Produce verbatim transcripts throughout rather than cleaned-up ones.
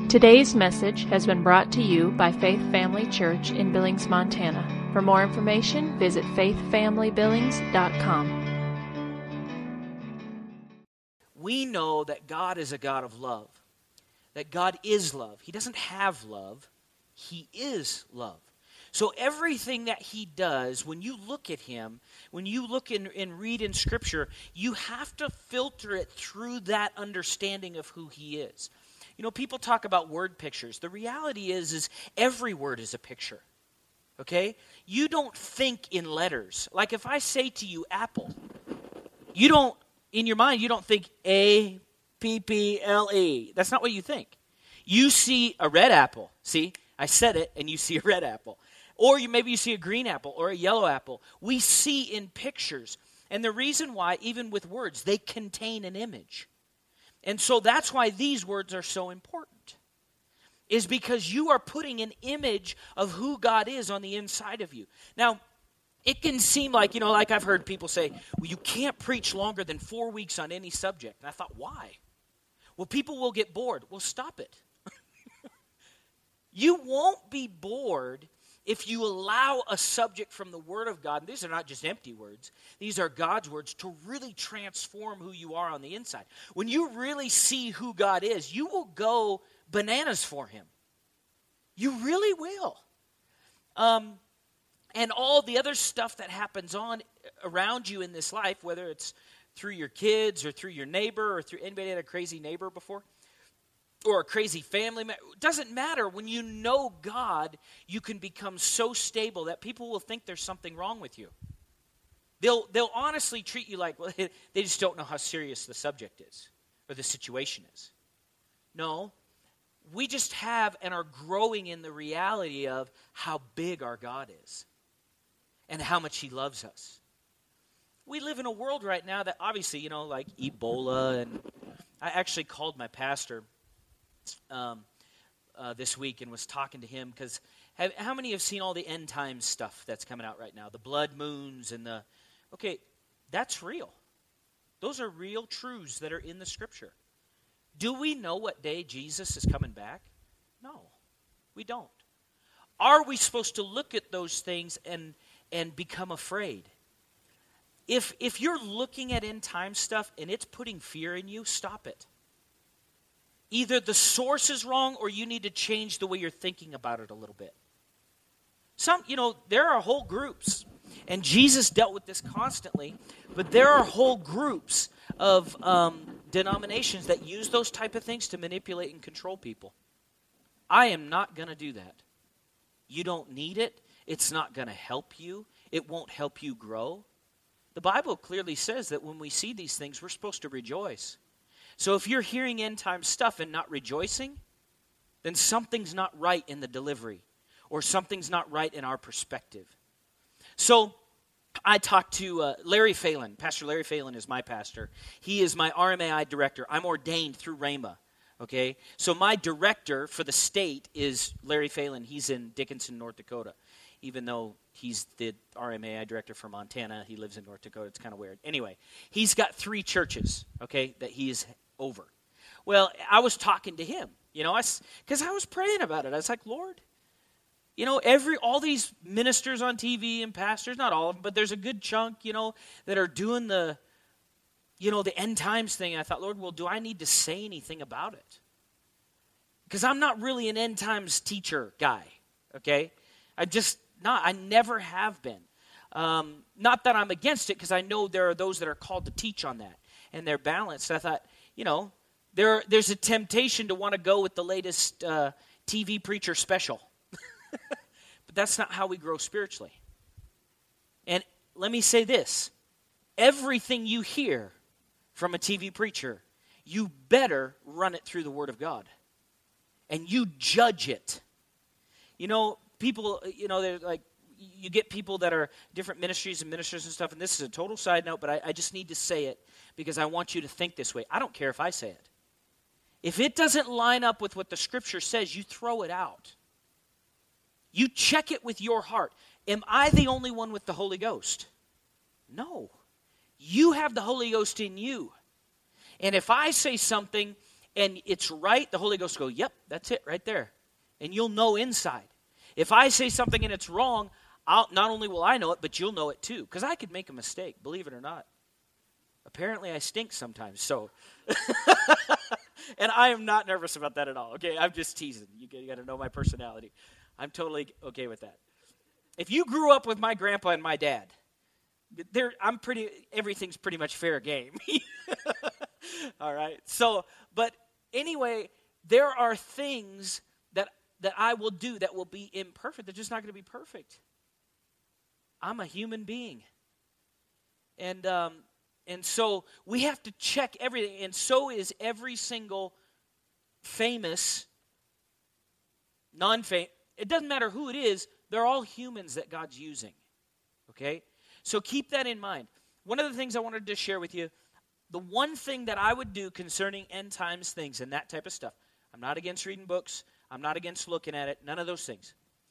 Today's message has been brought to you by Faith Family Church in Billings, Montana. For more information, visit faith family billings dot com. We know that God is a God of love, that God is love. He doesn't have love, He is love. So everything that He does, when you look at Him, when you look in, and read in Scripture, you have to filter it through that understanding of who He is. You know, people talk about word pictures. The reality is, is every word is a picture, okay? You don't think in letters. Like if I say to you, apple, you don't, in your mind, you don't think A, P, P, L, E. That's not what you think. You see a red apple. See, I said it, and you see a red apple. Or you maybe you see a green apple or a yellow apple. We see in pictures. And the reason why, even with words, they contain an image. And so that's why these words are so important, is because you are putting an image of who God is on the inside of you. Now, it can seem like, you know, like I've heard people say, well, you can't preach longer than four weeks on any subject. And I thought, why? Well, people will get bored. Well, stop it. You won't be bored if you allow a subject from the Word of God, and these are not just empty words, these are God's words, to really transform who you are on the inside. When you really see who God is, you will go bananas for Him. You really will. Um, and all the other stuff that happens on around you in this life, whether it's through your kids or through your neighbor or through anybody had a crazy neighbor before? Or a crazy family member. It doesn't matter. When you know God, you can become so stable that people will think there's something wrong with you. They'll they'll honestly treat you like, well, they just don't know how serious the subject is or the situation is. No, we just have and are growing in the reality of how big our God is and how much He loves us. We live in a world right now that obviously, you know, like Ebola, and I actually called my pastor Um, uh, this week and was talking to him because how many have seen all the end times stuff that's coming out right now? The blood moons and the, okay, that's real. Those are real truths that are in the Scripture. Do we know what day Jesus is coming back? No, we don't. Are we supposed to look at those things and and become afraid? If if you're looking at end time stuff and it's putting fear in you, stop it. Either the source is wrong or you need to change the way you're thinking about it a little bit. Some, you know, there are whole groups, and Jesus dealt with this constantly, but there are whole groups of um, denominations that use those type of things to manipulate and control people. I am not going to do that. You don't need it. It's not going to help you. It won't help you grow. The Bible clearly says that when we see these things, we're supposed to rejoice. So if you're hearing end time stuff and not rejoicing, then something's not right in the delivery, or something's not right in our perspective. So I talked to uh, Larry Phelan. Pastor Larry Phelan is my pastor. He is my R M A I director. I'm ordained through Rhema, okay? So my director for the state is Larry Phelan. He's in Dickinson, North Dakota. Even though he's the R M A I director for Montana, he lives in North Dakota. It's kind of weird. Anyway, he's got three churches, okay, that he is over. Well, I was talking to him, you know, because I, I was praying about it. I was like, Lord, you know, every all these ministers on T V and pastors, not all of them, but there's a good chunk, you know, that are doing the, you know, the end times thing. And I thought, Lord, well, do I need to say anything about it? Because I'm not really an end times teacher guy, okay? I just not, I never have been. Um, not that I'm against it, because I know there are those that are called to teach on that, and they're balanced. I thought, you know, there there's a temptation to want to go with the latest uh, T V preacher special. But that's not how we grow spiritually. And let me say this. Everything you hear from a T V preacher, you better run it through the Word of God. And you judge it. You know, people, you know, they're like, you get people that are different ministries and ministers and stuff, and this is a total side note, but I, I just need to say it because I want you to think this way. I don't care if I say it. If it doesn't line up with what the Scripture says, you throw it out. You check it with your heart. Am I the only one with the Holy Ghost? No. You have the Holy Ghost in you. And if I say something and it's right, the Holy Ghost will go, yep, that's it right there. And you'll know inside. If I say something and it's wrong, I'll, not only will I know it, but you'll know it too. Because I could make a mistake, believe it or not. Apparently I stink sometimes, so. And I am not nervous about that at all, okay? I'm just teasing. You got to know my personality. I'm totally okay with that. If you grew up with my grandpa and my dad, there, I'm pretty, everything's pretty much fair game. All right? So, but anyway, there are things that that I will do that will be imperfect. They're just not going to be perfect. I'm a human being. And um, and so we have to check everything. And so is every single famous, non-famous. It doesn't matter who it is. They're all humans that God's using. Okay? So keep that in mind. One of the things I wanted to share with you, the one thing that I would do concerning end times things and that type of stuff, I'm not against reading books. I'm not against looking at it. None of those things.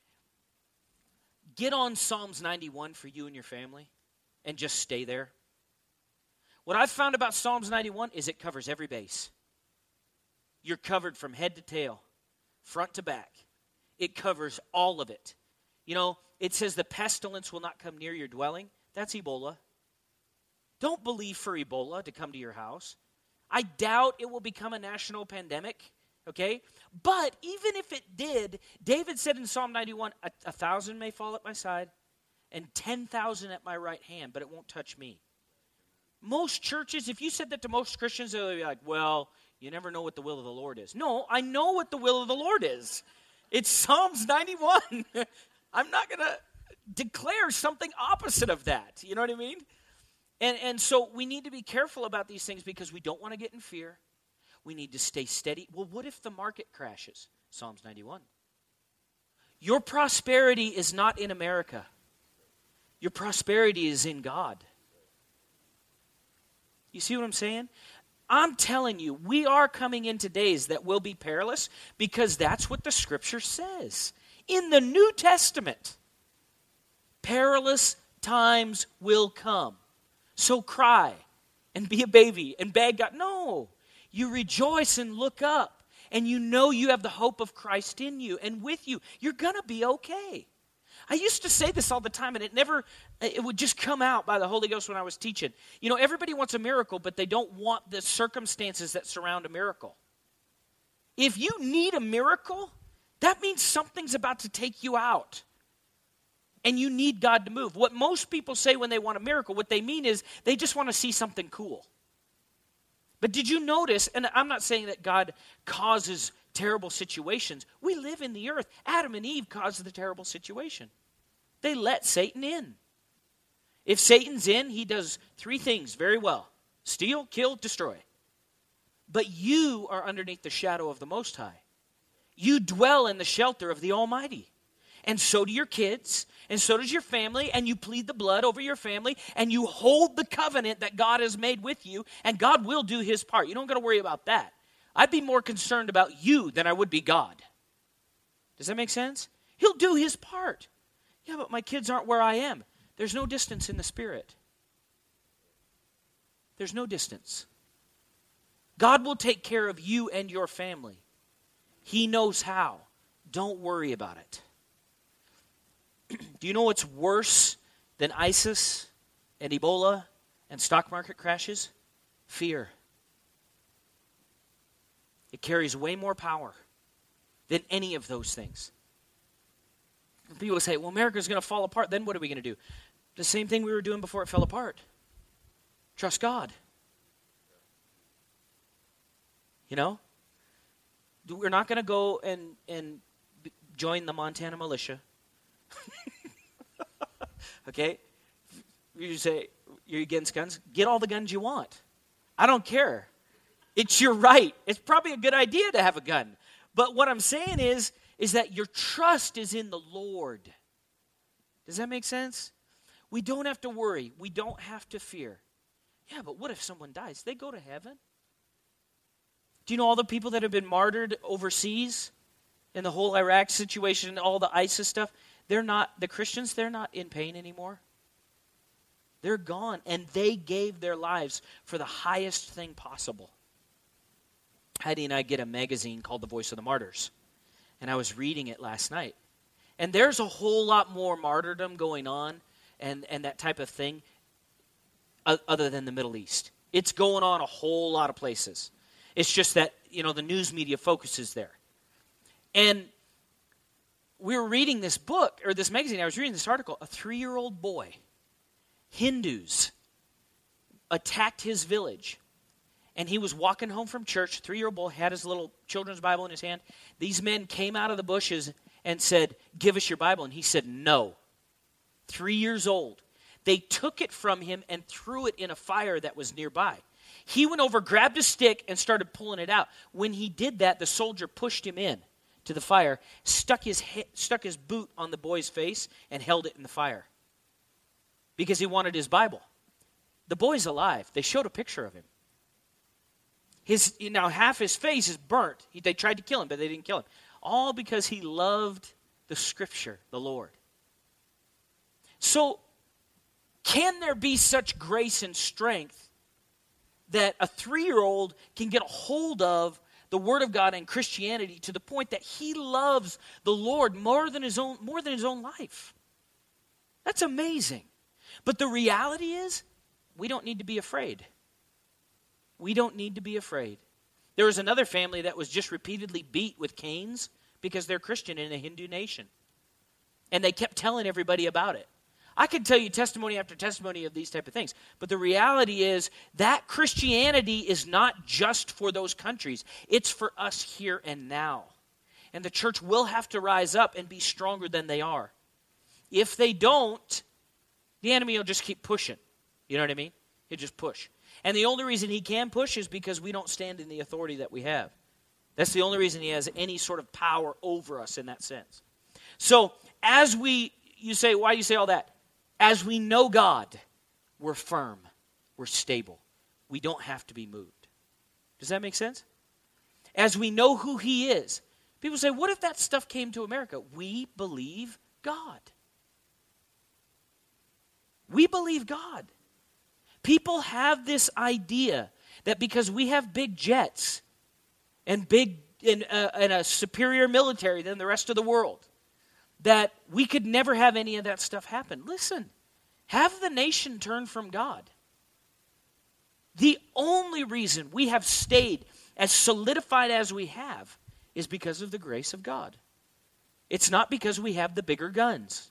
Get on Psalms ninety-one for you and your family and just stay there. What I've found about Psalms ninety-one is it covers every base. You're covered from head to tail, front to back. It covers all of it. You know, it says the pestilence will not come near your dwelling. That's Ebola. Don't believe for Ebola to come to your house. I doubt it will become a national pandemic, okay? But even if it did, David said in Psalm ninety-one, a, a thousand may fall at my side and ten thousand at my right hand, but it won't touch me. Most churches, if you said that to most Christians, they'll be like, well, you never know what the will of the Lord is. No, I know what the will of the Lord is. It's Psalms ninety-one. I'm not going to declare something opposite of that. You know what I mean? And and so we need to be careful about these things because we don't want to get in fear. We need to stay steady. Well, what if the market crashes? Psalms ninety-one. Your prosperity is not in America. Your prosperity is in God. You see what I'm saying? I'm telling you, we are coming into days that will be perilous because that's what the Scripture says. In the New Testament, perilous times will come. So cry and be a baby and beg God. No, you rejoice and look up and you know you have the hope of Christ in you and with you. You're going to be okay. I used to say this all the time and it never, it would just come out by the Holy Ghost when I was teaching. You know, everybody wants a miracle, but they don't want the circumstances that surround a miracle. If you need a miracle, that means something's about to take you out. And you need God to move. What most people say when they want a miracle, what they mean is they just want to see something cool. But did you notice, and I'm not saying that God causes terrible situations. We live in the earth. Adam and Eve caused the terrible situation. They let Satan in. If Satan's in, he does three things very well. Steal, kill, destroy. But you are underneath the shadow of the Most High. You dwell in the shelter of the Almighty. And so do your kids, and so does your family, and you plead the blood over your family, and you hold the covenant that God has made with you, and God will do his part. You don't got to worry about that. I'd be more concerned about you than I would be God. Does that make sense? He'll do his part. Yeah, but my kids aren't where I am. There's no distance in the Spirit. There's no distance. God will take care of you and your family. He knows how. Don't worry about it. Do you know what's worse than ISIS and Ebola and stock market crashes? Fear. It carries way more power than any of those things. People say, well, America's going to fall apart. Then what are we going to do? The same thing we were doing before it fell apart. Trust God. You know? We're not going to go and, and join the Montana militia. Okay? You say, you're against guns? Get all the guns you want. I don't care. It's your right. It's probably a good idea to have a gun. But what I'm saying is, is that your trust is in the Lord. Does that make sense? We don't have to worry. We don't have to fear. Yeah, but what if someone dies? They go to heaven. Do you know all the people that have been martyred overseas in the whole Iraq situation, all the ISIS stuff? They're not, the Christians, they're not in pain anymore. They're gone, and they gave their lives for the highest thing possible. Heidi and I get a magazine called The Voice of the Martyrs. And I was reading it last night. And there's a whole lot more martyrdom going on and, and that type of thing other than the Middle East. It's going on a whole lot of places. It's just that, you know, the news media focuses there. And we were reading this book, or this magazine, I was reading this article, a three-year-old boy, Hindus attacked his village. And he was walking home from church, three-year-old boy, had his little children's Bible in his hand. These men came out of the bushes and said, "Give us your Bible." And he said, "No." Three years old. They took it from him and threw it in a fire that was nearby. He went over, grabbed a stick, and started pulling it out. When he did that, the soldier pushed him in to the fire, stuck his he- stuck his boot on the boy's face, and held it in the fire because he wanted his Bible. The boy's alive. They showed a picture of him. His you know half his face is burnt. He, they tried to kill him, but they didn't kill him. All because he loved the Scripture, the Lord. So, can there be such grace and strength that a three-year-old can get a hold of the Word of God and Christianity to the point that he loves the Lord more than his own, more than his own life? That's amazing. But the reality is, we don't need to be afraid. We don't need to be afraid. There was another family that was just repeatedly beat with canes because they're Christian in a Hindu nation. And they kept telling everybody about it. I could tell you testimony after testimony of these type of things. But the reality is that Christianity is not just for those countries. It's for us here and now. And the church will have to rise up and be stronger than they are. If they don't, the enemy will just keep pushing. You know what I mean? He'll just push. And the only reason he can push is because we don't stand in the authority that we have. That's the only reason he has any sort of power over us in that sense. So, as we, you say, why do you say all that? As we know God, we're firm, we're stable. We don't have to be moved. Does that make sense? As we know who he is. People say, what if that stuff came to America? We believe God. We believe God. People have this idea that because we have big jets and big and, uh, and a superior military than the rest of the world, that we could never have any of that stuff happen. Listen, have the nation turn from God. The only reason we have stayed as solidified as we have is because of the grace of God. It's not because we have the bigger guns.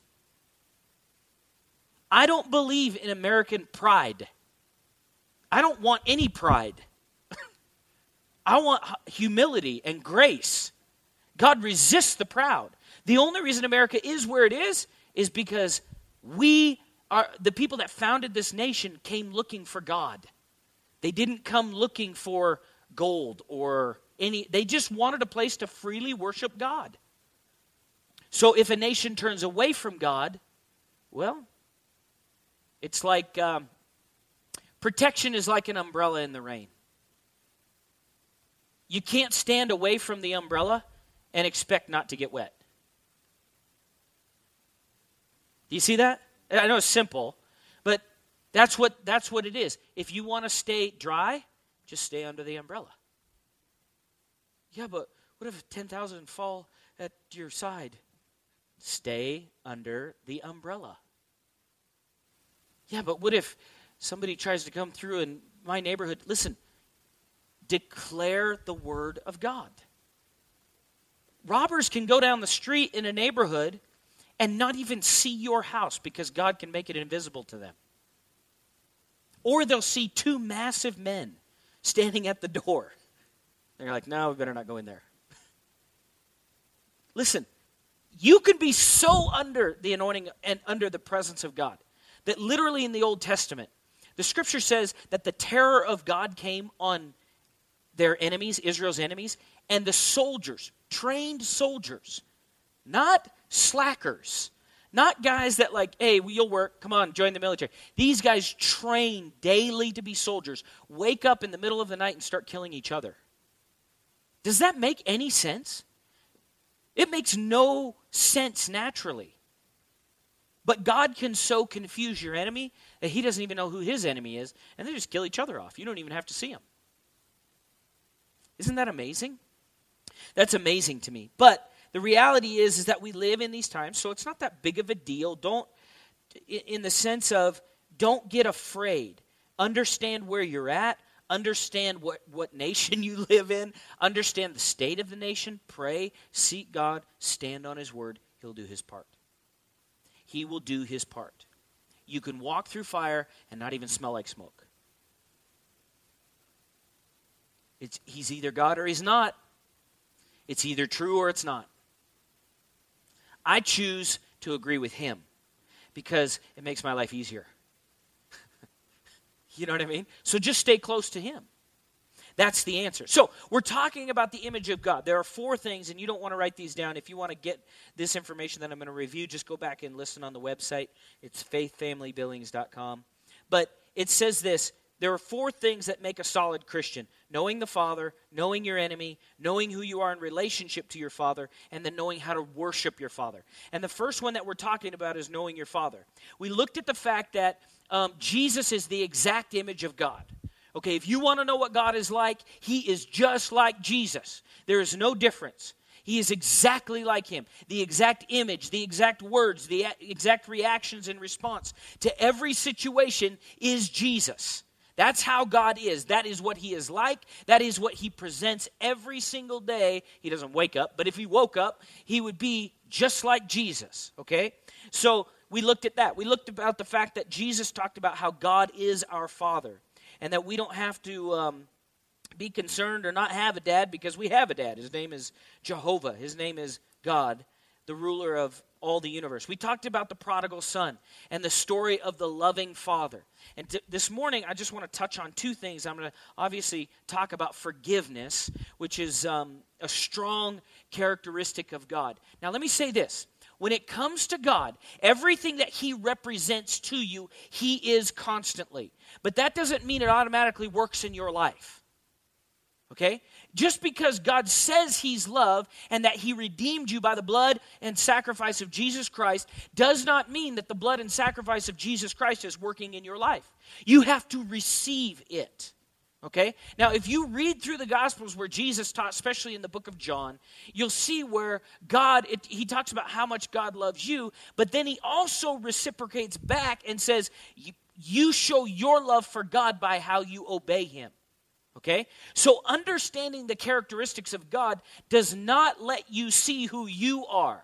I don't believe in American pride. I don't want any pride. I want humility and grace. God resists the proud. The only reason America is where it is is because we are, the people that founded this nation came looking for God. They didn't come looking for gold or any, they just wanted a place to freely worship God. So if a nation turns away from God, well, it's like, um, protection is like an umbrella in the rain. You can't stand away from the umbrella and expect not to get wet. Do you see that? I know it's simple, but that's what that's what it is. If you want to stay dry, just stay under the umbrella. Yeah, but what if ten thousand fall at your side? Stay under the umbrella. Yeah, but what if somebody tries to come through in my neighborhood? Listen, declare the word of God. Robbers can go down the street in a neighborhood and not even see your house because God can make it invisible to them. Or they'll see two massive men standing at the door. They're like, no, we better not go in there. Listen, you can be so under the anointing and under the presence of God that literally in the Old Testament, the scripture says that the terror of God came on their enemies, Israel's enemies, and the soldiers, trained soldiers, not slackers, not guys that like, hey, you'll work, come on, join the military. These guys train daily to be soldiers, wake up in the middle of the night and start killing each other. Does that make any sense? It makes no sense naturally. But God can so confuse your enemy that he doesn't even know who his enemy is, and they just kill each other off. You don't even have to see them. Isn't that amazing? That's amazing to me. But the reality is, is that we live in these times, so it's not that big of a deal. Don't, in the sense of, don't get afraid. Understand where you're at. Understand what, what nation you live in. Understand the state of the nation. Pray, seek God, stand on his word. He'll do his part. He will do his part. You can walk through fire and not even smell like smoke. It's, he's either God or he's not. It's either true or it's not. I choose to agree with him because it makes my life easier. You know what I mean? So just stay close to him. That's the answer. So we're talking about the image of God. There are four things, and you don't want to write these down. If you want to get this information that I'm going to review, just go back and listen on the website. It's faith family billings dot com. But it says this. There are four things that make a solid Christian. Knowing the Father, knowing your enemy, knowing who you are in relationship to your Father, and then knowing how to worship your Father. And the first one that we're talking about is knowing your Father. We looked at the fact that um, Jesus is the exact image of God. Okay, if you want to know what God is like, he is just like Jesus. There is no difference. He is exactly like him. The exact image, the exact words, the exact reactions and response to every situation is Jesus. That's how God is. That is what he is like. That is what he presents every single day. He doesn't wake up, but if he woke up, he would be just like Jesus, okay? So we looked at that. We looked about the fact that Jesus talked about how God is our Father and that we don't have to um, be concerned or not have a dad because we have a dad. His name is Jehovah. His name is God, the ruler of all the universe. We talked about the prodigal son and the story of the loving father. And t- this morning, I just want to touch on two things. I'm going to obviously talk about forgiveness, which is um, a strong characteristic of God. Now, let me say this. When it comes to God, everything that he represents to you, he is constantly. But that doesn't mean it automatically works in your life. Okay? Just because God says he's love and that he redeemed you by the blood and sacrifice of Jesus Christ does not mean that the blood and sacrifice of Jesus Christ is working in your life. You have to receive it. Okay? Now, if you read through the Gospels where Jesus taught, especially in the book of John, you'll see where God, it, he talks about how much God loves you, but then he also reciprocates back and says, you, you show your love for God by how you obey him. Okay? So understanding the characteristics of God does not let you see who you are.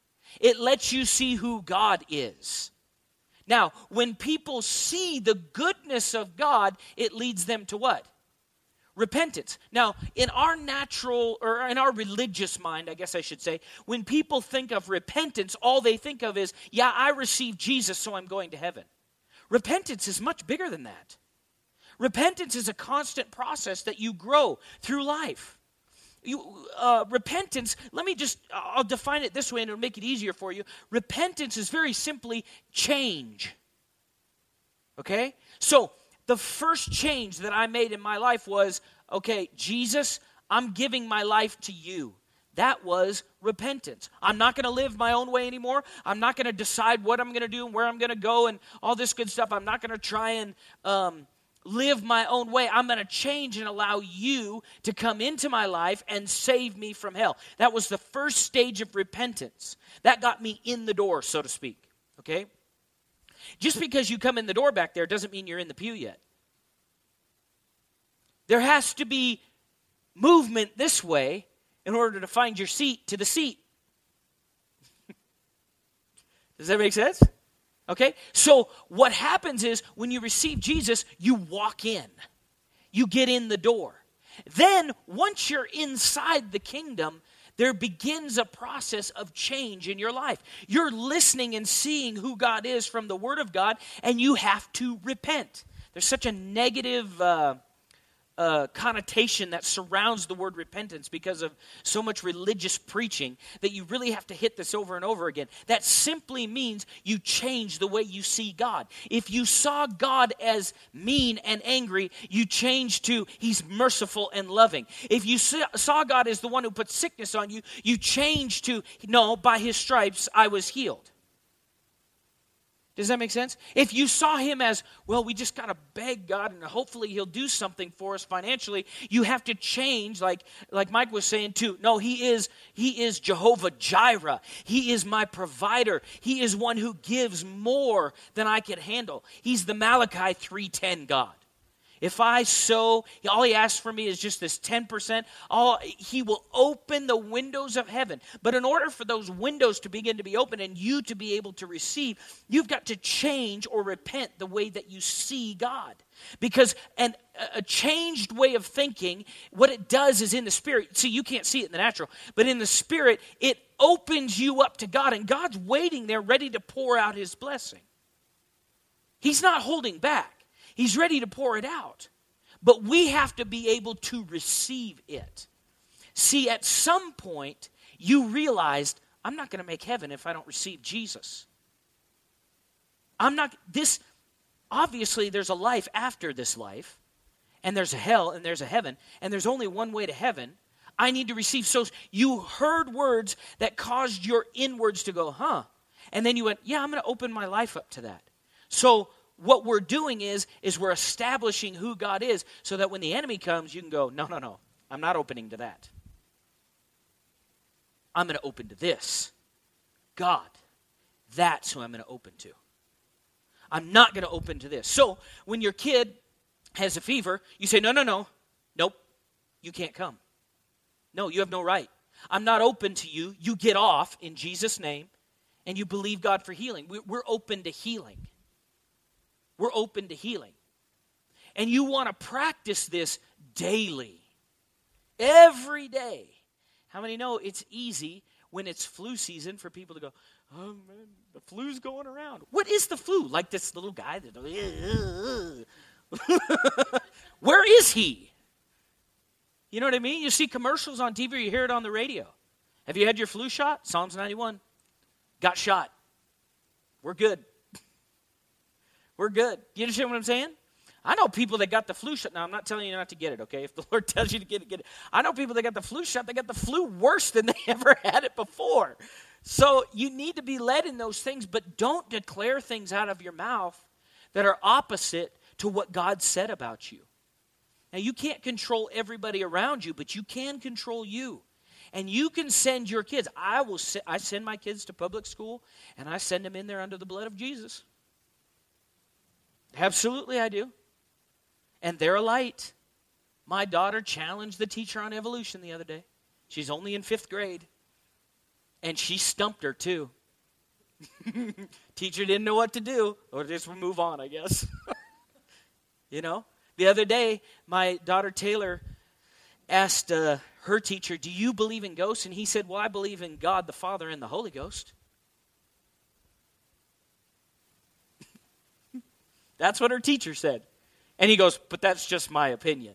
It lets you see who God is. Now, when people see the goodness of God, it leads them to what? Repentance. Now, in our natural, or in our religious mind, I guess I should say, when people think of repentance, all they think of is, yeah, I received Jesus, so I'm going to heaven. Repentance is much bigger than that. Repentance is a constant process that you grow through life. You, uh, repentance, let me just, I'll define it this way and it'll make it easier for you. Repentance is very simply change. Okay? So, the first change that I made in my life was, okay, Jesus, I'm giving my life to you. That was repentance. I'm not going to live my own way anymore. I'm not going to decide what I'm going to do and where I'm going to go and all this good stuff. I'm not going to try and um, live my own way. I'm going to change and allow you to come into my life and save me from hell. That was the first stage of repentance. That got me in the door, so to speak. Okay? Just because you come in the door back there doesn't mean you're in the pew yet. There has to be movement this way in order to find your seat to the seat. Does that make sense? Okay? So what happens is when you receive Jesus, you walk in. You get in the door. Then once you're inside the kingdom, there begins a process of change in your life. You're listening and seeing who God is from the Word of God, and you have to repent. There's such a negative uh, uh, connotation that surrounds the word repentance because of so much religious preaching that you really have to hit this over and over again. That simply means you change the way you see God. If you saw God as mean and angry, you change to He's merciful and loving. If you saw God as the one who put sickness on you, you change to, no, by His stripes I was healed. Does that make sense? If you saw him as, well, we just got to beg God and hopefully he'll do something for us financially, you have to change, like, like Mike was saying too. No, he is, he is Jehovah Jireh. He is my provider. He is one who gives more than I can handle. He's the Malachi three ten God. If I sow, all he asks for me is just this ten percent. All, he will open the windows of heaven. But in order for those windows to begin to be open and you to be able to receive, you've got to change or repent the way that you see God. Because an, a changed way of thinking, what it does is in the spirit, see, you can't see it in the natural, but in the spirit, it opens you up to God. And God's waiting there ready to pour out his blessing. He's not holding back. He's ready to pour it out. But we have to be able to receive it. See, at some point, you realized, I'm not going to make heaven if I don't receive Jesus. I'm not, this, obviously there's a life after this life, and there's a hell, and there's a heaven, and there's only one way to heaven. I need to receive. So you heard words that caused your inwards to go, huh? And then you went, yeah, I'm going to open my life up to that. So what we're doing is, is we're establishing who God is so that when the enemy comes, you can go, no, no, no, I'm not opening to that. I'm going to open to this. God, that's who I'm going to open to. I'm not going to open to this. So when your kid has a fever, you say, no, no, no, nope, you can't come. No, you have no right. I'm not open to you. You get off in Jesus' name, and you believe God for healing. We're open to healing. We're open to healing. And you want to practice this daily. Every day. How many know it's easy when it's flu season for people to go, oh man, the flu's going around. What is the flu? Like this little guy that, where is he? You know what I mean? You see commercials on T V or you hear it on the radio. Have you had your flu shot? Psalms ninety-one. Got shot. We're good. We're good. You understand what I'm saying? I know people that got the flu shot. Now, I'm not telling you not to get it, okay? If the Lord tells you to get it, get it. I know people that got the flu shot, they got the flu worse than they ever had it before. So you need to be led in those things, but don't declare things out of your mouth that are opposite to what God said about you. Now, you can't control everybody around you, but you can control you. And you can send your kids. I will. Se- I send my kids to public school, and I send them in there under the blood of Jesus. Absolutely, I do. And they're a light. My daughter challenged the teacher on evolution the other day. She's only in fifth grade. And she stumped her, too. Teacher didn't know what to do. Or just move on, I guess. You know? The other day, my daughter Taylor asked uh, her teacher, do you believe in ghosts? And he said, well, I believe in God the Father and the Holy Ghost. That's what her teacher said. And he goes, but that's just my opinion.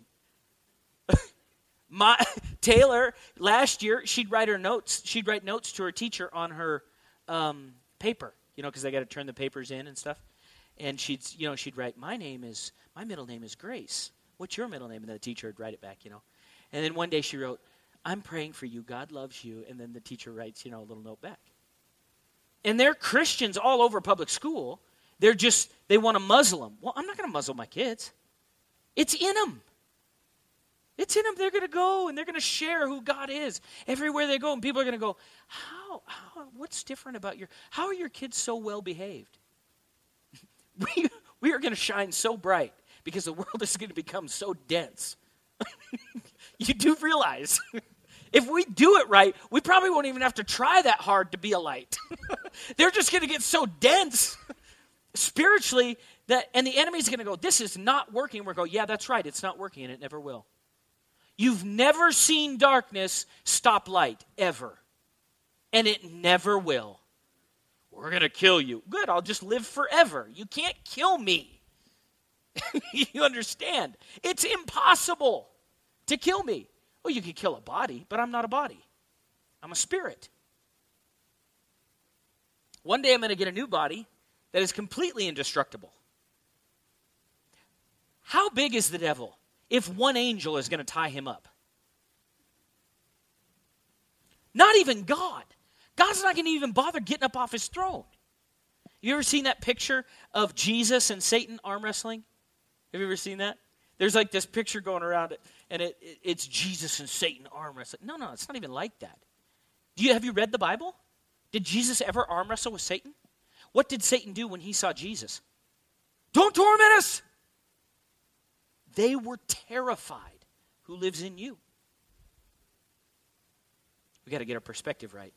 my Taylor, last year, she'd write her notes. She'd write notes to her teacher on her um, paper, you know, because they got to turn the papers in and stuff. And she'd, you know, she'd write, my name is, my middle name is Grace. What's your middle name? And the teacher would write it back, you know. And then one day she wrote, I'm praying for you. God loves you. And then the teacher writes, you know, a little note back. And they're Christians all over public school. They're just, they want to muzzle them. Well, I'm not going to muzzle my kids. It's in them. It's in them. They're going to go and they're going to share who God is everywhere they go. And people are going to go, how, how, what's different about your, how are your kids so well behaved? we, we are going to shine so bright because the world is going to become so dense. You do realize if we do it right, we probably won't even have to try that hard to be a light. They're just going to get so dense spiritually, that, and the enemy's going to go, this is not working. We're going, yeah, that's right. It's not working, and it never will. You've never seen darkness stop light, ever. And it never will. We're going to kill you. Good, I'll just live forever. You can't kill me. You understand? It's impossible to kill me. Well, you could kill a body, but I'm not a body. I'm a spirit. One day I'm going to get a new body that is completely indestructible. How big is the devil if one angel is going to tie him up? Not even God. God's not going to even bother getting up off his throne. You ever seen that picture of Jesus and Satan arm wrestling? Have you ever seen that? There's like this picture going around it, and it, it, it's Jesus and Satan arm wrestling. No, no, it's not even like that. Do you have you read the Bible? Did Jesus ever arm wrestle with Satan? What did Satan do when he saw Jesus? Don't torment us! They were terrified. Who lives in you? We got to get our perspective right.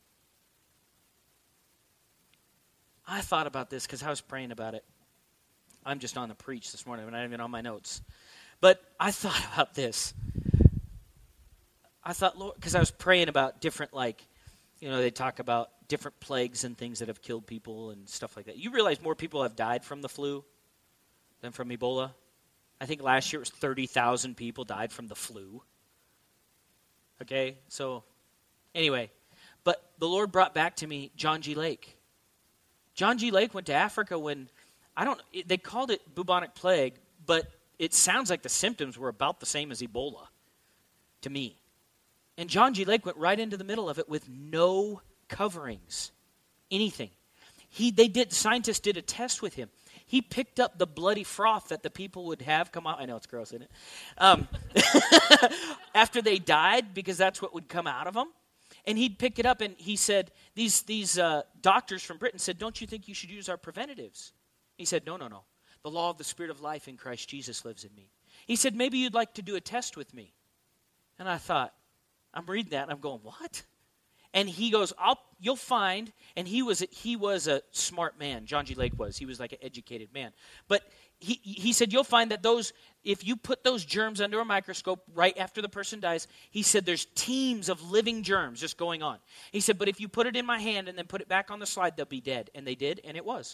I thought about this because I was praying about it. I'm just on the preach this morning. I'm not even on my notes. But I thought about this. I thought, Lord, because I was praying about different, like, you know, they talk about different plagues and things that have killed people and stuff like that. You realize more people have died from the flu than from Ebola? I think last year it was thirty thousand people died from the flu. Okay, so anyway. But the Lord brought back to me John G. Lake. John G. Lake went to Africa when, I don't, they called it bubonic plague, but it sounds like the symptoms were about the same as Ebola to me. And John G. Lake went right into the middle of it with no coverings, anything. He, they did, scientists did a test with him. He picked up the bloody froth that the people would have come out. I know it's gross, isn't it? Um, after they died, because that's what would come out of them. And he'd pick it up, and he said, these these uh, doctors from Britain said, don't you think you should use our preventatives? He said, no, no, no. The law of the Spirit of life in Christ Jesus lives in me. He said, maybe you'd like to do a test with me. And I thought, I'm reading that, and I'm going, what? And he goes, I'll, you'll find, and he was, he was a smart man. John G. Lake was. He was like an educated man. But he, he said, you'll find that those, if you put those germs under a microscope right after the person dies, he said there's teams of living germs just going on. He said, but if you put it in my hand and then put it back on the slide, they'll be dead. And they did, and it was.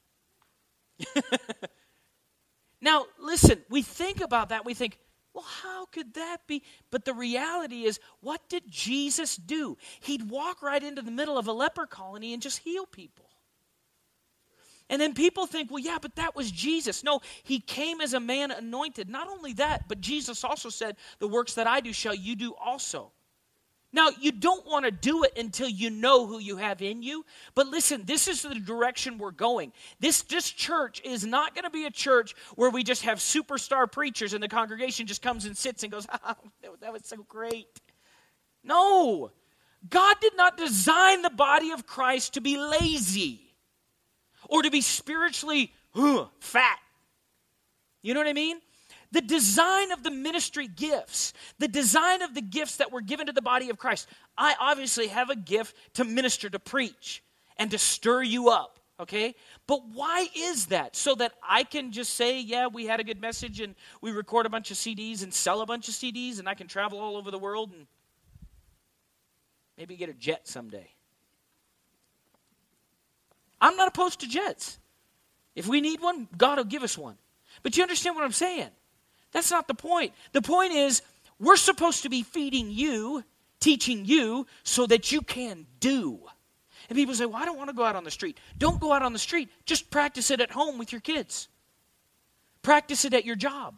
Now, listen, we think about that. We think, well, how could that be? But the reality is, what did Jesus do? He'd walk right into the middle of a leper colony and just heal people. And then people think, well, yeah, but that was Jesus. No, he came as a man anointed. Not only that, but Jesus also said, the works that I do shall you do also. Now, you don't want to do it until you know who you have in you. But listen, this is the direction we're going. This, this church is not going to be a church where we just have superstar preachers and the congregation just comes and sits and goes, oh, that was so great. No. God did not design the body of Christ to be lazy or to be spiritually huh, fat. You know what I mean? The design of the ministry gifts, the design of the gifts that were given to the body of Christ. I obviously have a gift to minister, to preach, and to stir you up, okay? But why is that? So that I can just say, yeah, we had a good message and we record a bunch of C Ds and sell a bunch of C Ds and I can travel all over the world and maybe get a jet someday. I'm not opposed to jets. If we need one, God will give us one. But you understand what I'm saying? That's not the point. The point is, we're supposed to be feeding you, teaching you, so that you can do. And people say, well, I don't want to go out on the street. Don't go out on the street. Just practice it at home with your kids. Practice it at your job.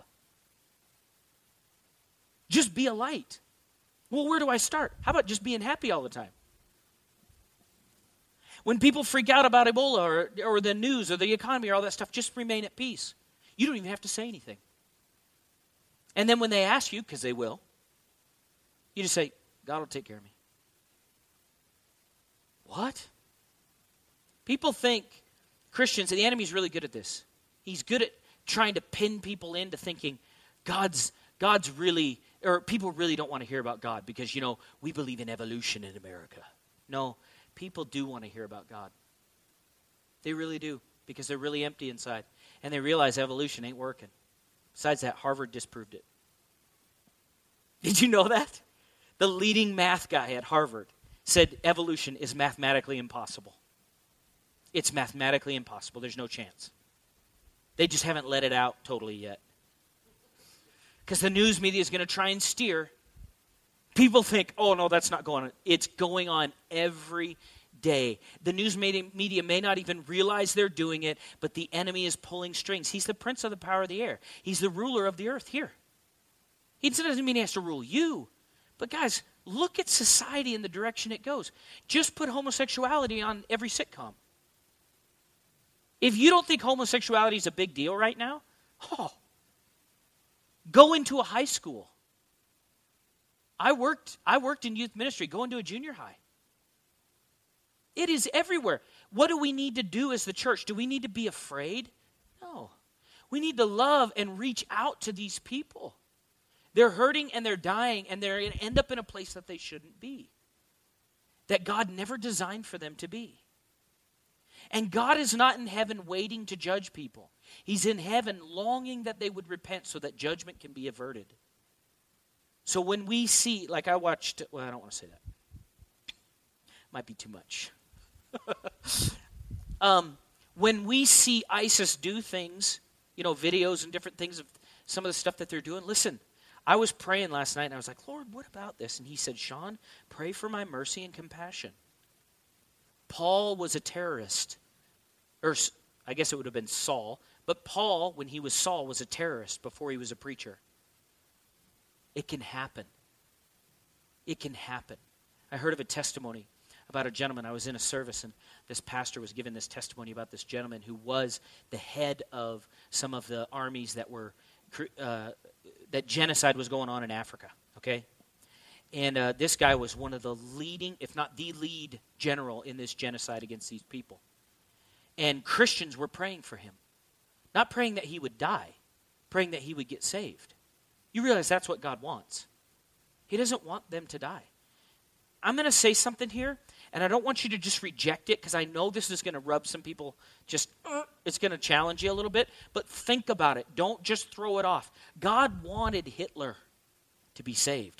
Just be a light. Well, where do I start? How about just being happy all the time? When people freak out about Ebola or, or the news or the economy or all that stuff, just remain at peace. You don't even have to say anything. And then when they ask you, because they will, you just say, God will take care of me. What? People think, Christians, and the enemy's really good at this. He's good at trying to pin people into thinking God's God's really, or people really don't want to hear about God because, you know, we believe in evolution in America. No, people do want to hear about God. They really do, because they're really empty inside. And they realize evolution ain't working. Besides that, Harvard disproved it. Did you know that? The leading math guy at Harvard said evolution is mathematically impossible. It's mathematically impossible. There's no chance. They just haven't let it out totally yet. Because the news media is going to try and steer. People think, oh, no, that's not going on. It's going on every day. The news media may not even realize they're doing it, but the enemy is pulling strings. He's the prince of the power of the air. He's the ruler of the earth here. He doesn't mean he has to rule you. But guys, look at society and the direction it goes. Just put homosexuality on every sitcom. If you don't think homosexuality is a big deal right now, oh, go into a high school. I worked, I worked in youth ministry. Go into a junior high. It is everywhere. What do we need to do as the church? Do we need to be afraid? No. We need to love and reach out to these people. They're hurting and they're dying, and they're going to end up in a place that they shouldn't be, that God never designed for them to be. And God is not in heaven waiting to judge people. He's in heaven longing that they would repent so that judgment can be averted. So when we see, like I watched, well, I don't want to say that. Might be too much. um, when we see ISIS do things, you know, videos and different things of some of the stuff that they're doing, listen, I was praying last night and I was like, Lord, what about this? And he said, Sean, pray for my mercy and compassion. Paul was a terrorist. Or I guess it would have been Saul. But Paul, when he was Saul, was a terrorist before he was a preacher. It can happen. It can happen. I heard of a testimony about a gentleman. I was in a service, and this pastor was giving this testimony about this gentleman who was the head of some of the armies that were uh, that genocide was going on in Africa. Okay, and uh, this guy was one of the leading, if not the lead, general in this genocide against these people. And Christians were praying for him, not praying that he would die, praying that he would get saved. You realize that's what God wants. He doesn't want them to die. I'm going to say something here, and I don't want you to just reject it, because I know this is going to rub some people just, uh, it's going to challenge you a little bit, but think about it. Don't just throw it off. God wanted Hitler to be saved.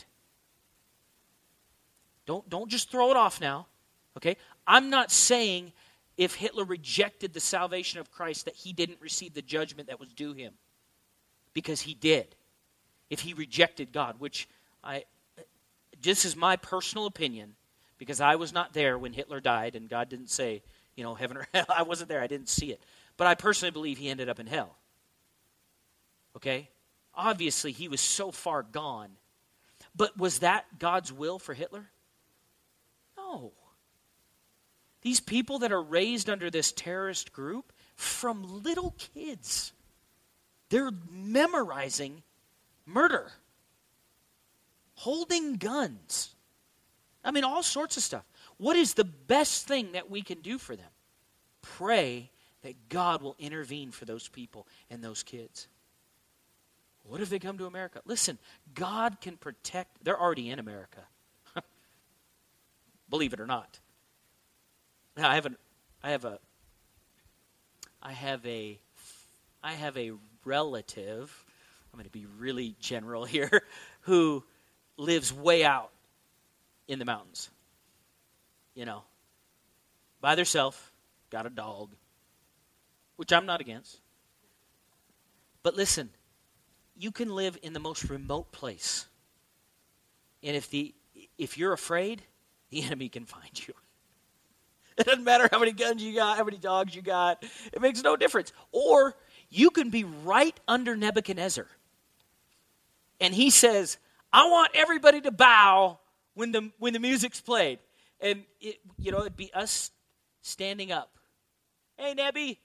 Don't, don't just throw it off now, okay? I'm not saying if Hitler rejected the salvation of Christ that he didn't receive the judgment that was due him, because he did. If he rejected God, which I, this is my personal opinion, because I was not there when Hitler died, and God didn't say, you know, heaven or hell. I wasn't there. I didn't see it. But I personally believe he ended up in hell. Okay? Obviously, he was so far gone. But was that God's will for Hitler? No. These people that are raised under this terrorist group, from little kids, they're memorizing murder, holding guns. I mean, all sorts of stuff. What is the best thing that we can do for them? Pray that God will intervene for those people and those kids. What if they come to America? Listen, God can protect. They're already in America. Believe it or not. Now, I have a, I have a, I have a, I have a relative, I'm going to be really general here, who lives way out in the mountains. You know, by themselves, got a dog, which I'm not against. But listen, you can live in the most remote place. And if the if you're afraid, the enemy can find you. It doesn't matter how many guns you got, how many dogs you got. It makes no difference. Or you can be right under Nebuchadnezzar. And he says, I want everybody to bow when the when the music's played. And, it, you know, it'd be us standing up. Hey, Nebby.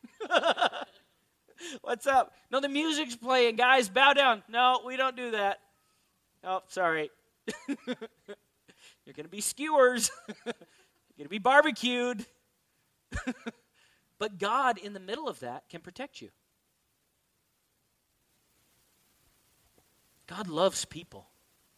What's up? No, the music's playing. Guys, bow down. No, we don't do that. Oh, sorry. You're going to be skewers. You're going to be barbecued. But God, in the middle of that, can protect you. God loves people.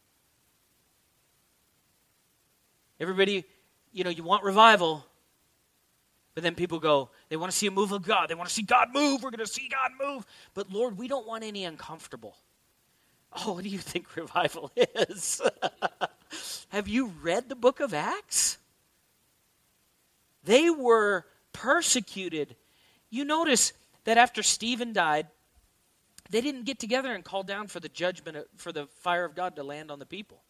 Everybody, you know, you want revival, but then people go, they want to see a move of God. They want to see God move. We're going to see God move. But Lord, we don't want any uncomfortable. Oh, what do you think revival is? Have you read the book of Acts? They were persecuted. You notice that after Stephen died, they didn't get together and call down for the judgment, for the fire of God to land on the people.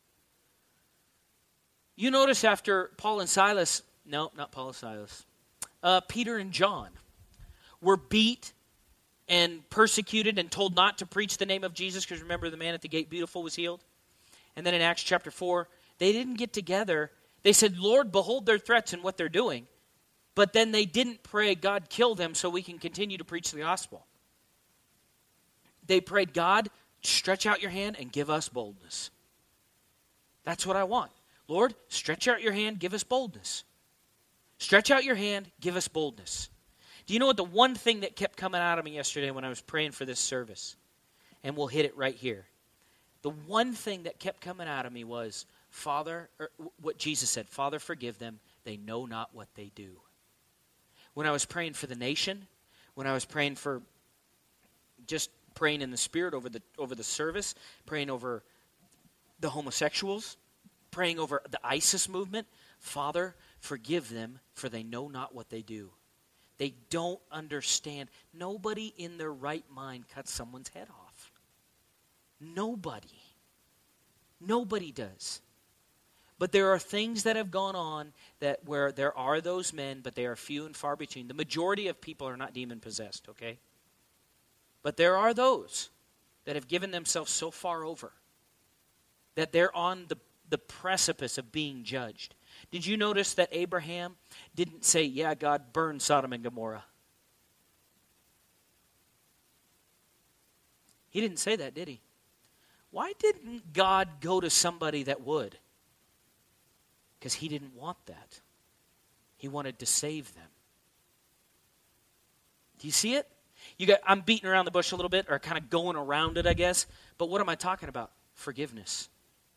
You notice after Paul and Silas, no, not Paul and Silas, uh, Peter and John were beat and persecuted and told not to preach the name of Jesus, because remember the man at the gate beautiful was healed? And then in Acts chapter four, they didn't get together. They said, Lord, behold their threats and what they're doing. But then they didn't pray, God, kill them so we can continue to preach the gospel. They prayed, God, stretch out your hand and give us boldness. That's what I want. Lord, stretch out your hand, give us boldness. Stretch out your hand, give us boldness. Do you know what the one thing that kept coming out of me yesterday when I was praying for this service? And we'll hit it right here. The one thing that kept coming out of me was, Father, or what Jesus said, Father, forgive them. They know not what they do. When I was praying for the nation, when I was praying for, just praying in the Spirit over the over the service, praying over the homosexuals, praying over the ISIS movement, Father, forgive them, for they know not what they do. They don't understand. Nobody in their right mind cuts someone's head off. Nobody. Nobody does. But there are things that have gone on that where there are those men, but they are few and far between. The majority of people are not demon-possessed, okay? But there are those that have given themselves so far over that they're on the, the precipice of being judged. Did you notice that Abraham didn't say, yeah, God, burn Sodom and Gomorrah? He didn't say that, did he? Why didn't God go to somebody that would? Because he didn't want that. He wanted to save them. Do you see it? You got, I'm beating around the bush a little bit, or kind of going around it, I guess. But what am I talking about? Forgiveness.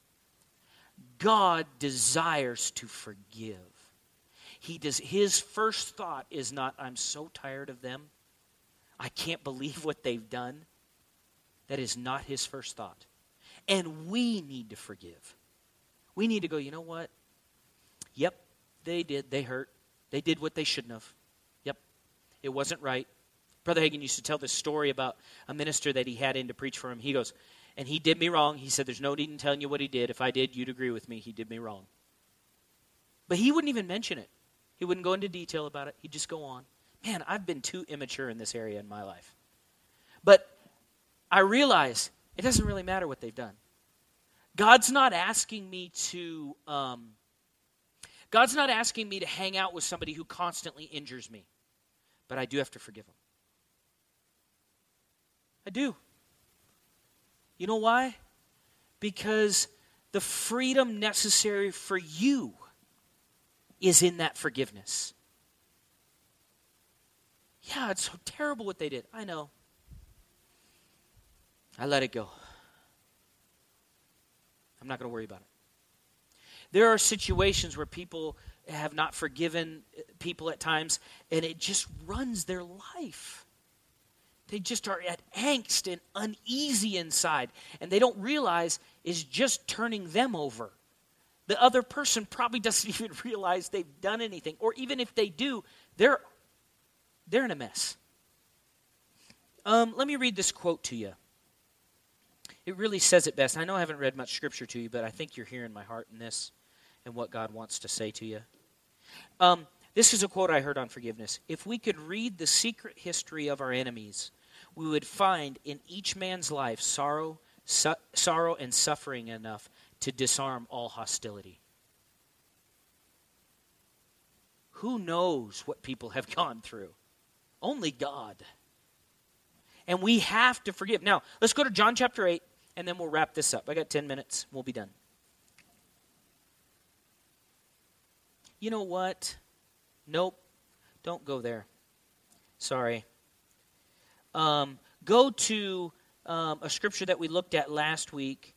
God desires to forgive. He does. His first thought is not, I'm so tired of them. I can't believe what they've done. That is not his first thought. And we need to forgive. We need to go, you know what? Yep, they did. They hurt. They did what they shouldn't have. Yep, it wasn't right. Brother Hagin used to tell this story about a minister that he had in to preach for him. He goes, and he did me wrong. He said, there's no need in telling you what he did. If I did, you'd agree with me. He did me wrong. But he wouldn't even mention it. He wouldn't go into detail about it. He'd just go on. Man, I've been too immature in this area in my life. But I realize it doesn't really matter what they've done. God's not asking me to... Um, God's not asking me to hang out with somebody who constantly injures me. But I do have to forgive them. I do. You know why? Because the freedom necessary for you is in that forgiveness. Yeah, it's so terrible what they did. I know. I let it go. I'm not going to worry about it. There are situations where people have not forgiven people at times, and it just runs their life. They just are at angst and uneasy inside, and they don't realize it's just turning them over. The other person probably doesn't even realize they've done anything, or even if they do, they're, they're in a mess. Um, let me read this quote to you. It really says it best. I know I haven't read much scripture to you, but I think you're hearing my heart in this and what God wants to say to you. Um, this is a quote I heard on forgiveness. If we could read the secret history of our enemies, we would find in each man's life sorrow, su- sorrow and suffering enough to disarm all hostility. Who knows what people have gone through? Only God. And we have to forgive. Now, let's go to John chapter eight, and then we'll wrap this up. I got ten minutes. We'll be done. You know what? Nope. Don't go there. Sorry. Um, go to um, a scripture that we looked at last week.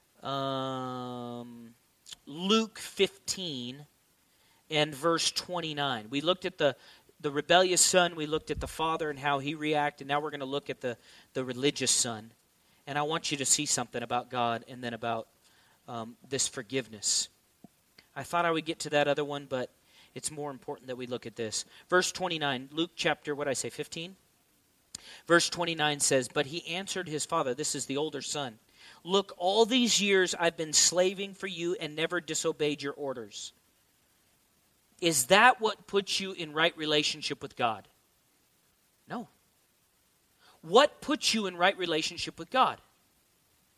Um, Luke fifteen and verse twenty-nine. We looked at the, the rebellious son. We looked at the father and how he reacted. Now we're going to look at the, the religious son. And I want you to see something about God and then about um, this forgiveness. I thought I would get to that other one, but it's more important that we look at this. Verse twenty-nine, Luke chapter, what did I say, fifteen? Verse twenty-nine says, but he answered his father, this is the older son, look, all these years I've been slaving for you and never disobeyed your orders. Is that what puts you in right relationship with God? No. What puts you in right relationship with God?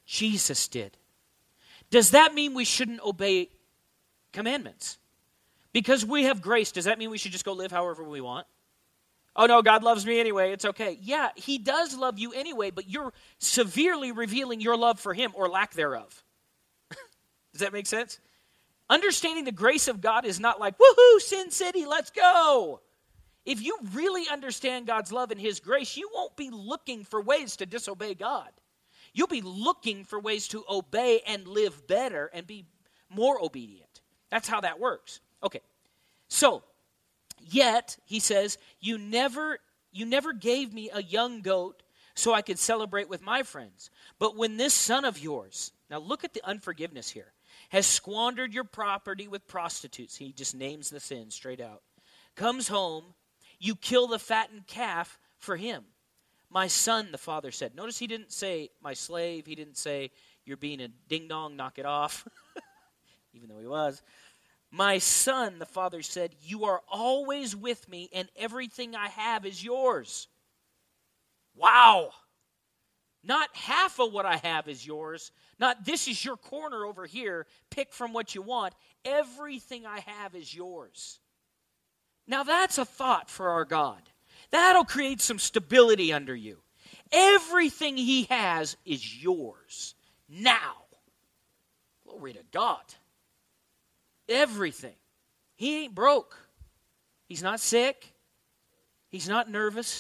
Jesus did. Does that mean we shouldn't obey commandments? Because we have grace, does that mean we should just go live however we want? Oh, no, God loves me anyway. It's okay. Yeah, he does love you anyway, but you're severely revealing your love for him or lack thereof. Does that make sense? Understanding the grace of God is not like, woohoo, Sin City, let's go. If you really understand God's love and his grace, you won't be looking for ways to disobey God. You'll be looking for ways to obey and live better and be more obedient. That's how that works. Okay, so, yet, he says, you never, you never gave me a young goat so I could celebrate with my friends. But when this son of yours, now look at the unforgiveness here, has squandered your property with prostitutes, he just names the sin straight out, comes home, you kill the fattened calf for him. My son, the father said. Notice he didn't say, my slave. He didn't say, you're being a ding-dong, knock it off, even though he was. My son, the father said, you are always with me, and everything I have is yours. Wow. Not half of what I have is yours. Not this is your corner over here. Pick from what you want. Everything I have is yours. Now that's a thought for our God. That'll create some stability under you. Everything he has is yours. Now. Glory to God. Everything. He ain't broke. He's not sick. He's not nervous.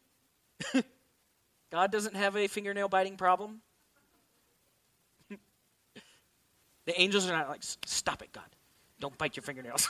God doesn't have a fingernail biting problem. The angels are not like, stop it, God. Don't bite your fingernails.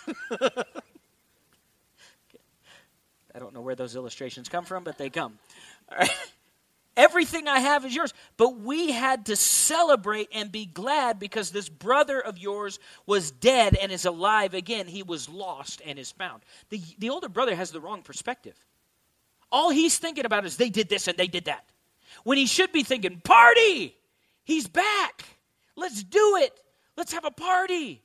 I don't know where those illustrations come from, but they come. All right. Everything I have is yours. But we had to celebrate and be glad because this brother of yours was dead and is alive again. He was lost and is found. The, the older brother has the wrong perspective. All he's thinking about is they did this and they did that. When he should be thinking, party! He's back. Let's do it. Let's have a party.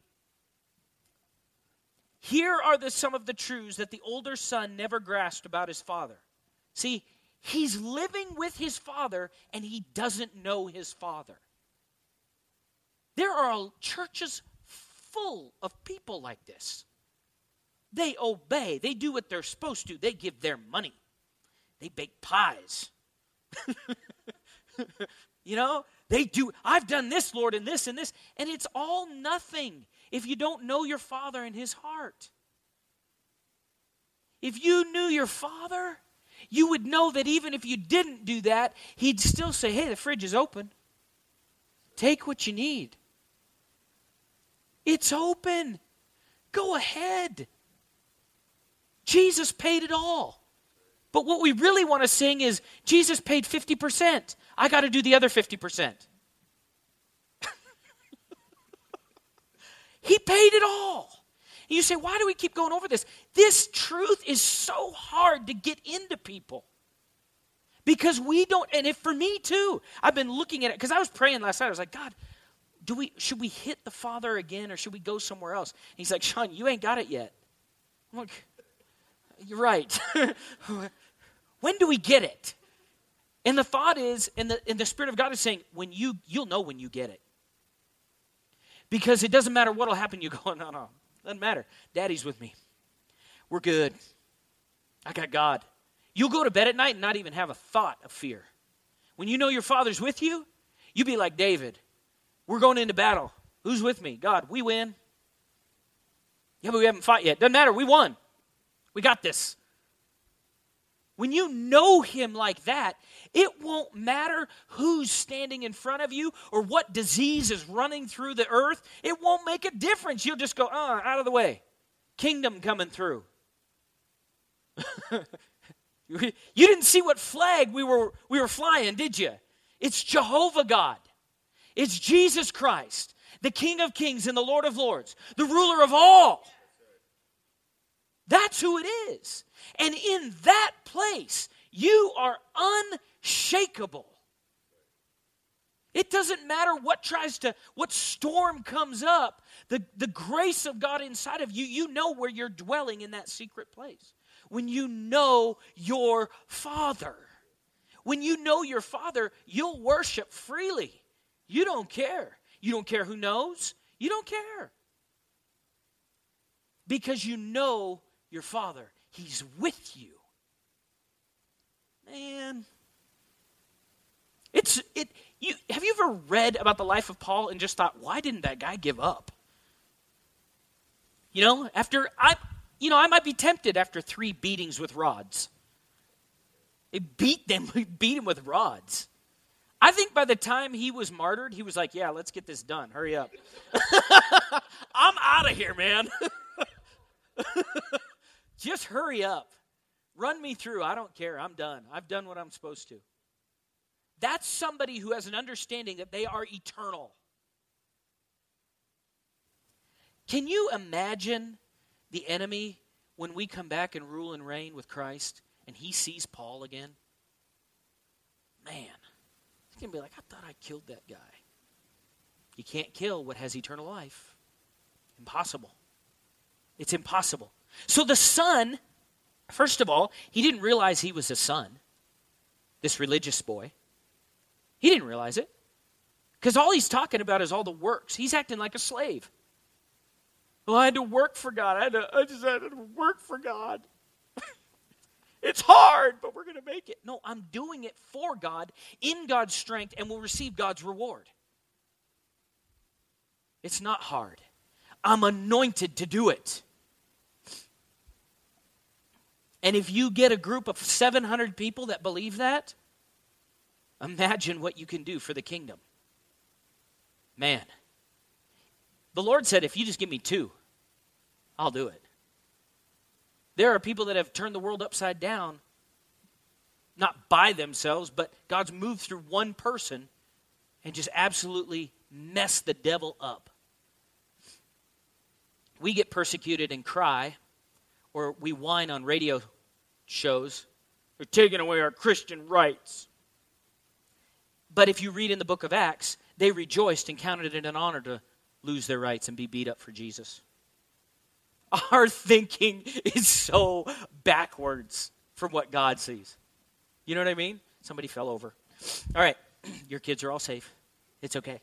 Here are the, some of the truths that the older son never grasped about his father. See, he's living with his father, and he doesn't know his father. There are churches full of people like this. They obey. They do what they're supposed to. They give their money. They bake pies. You know, they do, I've done this, Lord, and this and this, and it's all nothing if you don't know your father and his heart. If you knew your father, you would know that even if you didn't do that, he'd still say, hey, the fridge is open. Take what you need. It's open. Go ahead. Jesus paid it all. But what we really want to sing is, Jesus paid fifty percent. I got to do the other fifty percent. He paid it all. And you say, why do we keep going over this? This truth is so hard to get into people. Because we don't, and if for me too, I've been looking at it, because I was praying last night. I was like, God, do we should we hit the Father again, or should we go somewhere else? And he's like, Sean, you ain't got it yet. I'm like, you're right. When do we get it? And the thought is, and the, and the Spirit of God is saying, when you, you'll know when you get it. Because it doesn't matter what will happen. You go, no, no, doesn't matter. Daddy's with me. We're good. I got God. You'll go to bed at night and not even have a thought of fear. When you know your Father's with you, you be like David. We're going into battle. Who's with me? God, we win. Yeah, but we haven't fought yet. Doesn't matter. We won. We got this. When you know him like that, it won't matter who's standing in front of you or what disease is running through the earth. It won't make a difference. You'll just go, uh, out of the way. Kingdom coming through. You didn't see what flag we were, we were flying, did you? It's Jehovah God. It's Jesus Christ, the King of Kings and the Lord of Lords, the ruler of all. That's who it is. And in that place, you are unshakable. It doesn't matter what tries to, what storm comes up, the, the grace of God inside of you, you know where you're dwelling in that secret place. When you know your Father. When you know your Father, you'll worship freely. You don't care. You don't care who knows. You don't care. because you know your Father. He's with you. Man. It's it you have you ever read about the life of Paul and just thought, why didn't that guy give up? You know, after I you know, I might be tempted after three beatings with rods. They beat them, beat him with rods. I think by the time he was martyred, he was like, yeah, let's get this done. Hurry up. I'm out of here, man. Just hurry up. Run me through. I don't care. I'm done. I've done what I'm supposed to. That's somebody who has an understanding that they are eternal. Can you imagine the enemy when we come back and rule and reign with Christ and he sees Paul again? Man, he's going to be like, I thought I killed that guy. You can't kill what has eternal life. Impossible. It's impossible. So the son, first of all, he didn't realize he was a son, this religious boy. He didn't realize it. Because all he's talking about is all the works. He's acting like a slave. Well, I had to work for God. I, had to, I just had to work for God. It's hard, but we're going to make it. No, I'm doing it for God, in God's strength, and will receive God's reward. It's not hard. I'm anointed to do it. And if you get a group of seven hundred people that believe that, imagine what you can do for the kingdom. Man. The Lord said, if you just give me two, I'll do it. There are people that have turned the world upside down, not by themselves, but God's moved through one person and just absolutely messed the devil up. We get persecuted and cry, or we whine on radio shows, they're taking away our Christian rights. But if you read in the book of Acts, they rejoiced and counted it an honor to lose their rights and be beat up for Jesus. Our thinking is so backwards from what God sees. You know what I mean? Somebody fell over. All right, your kids are all safe. It's okay.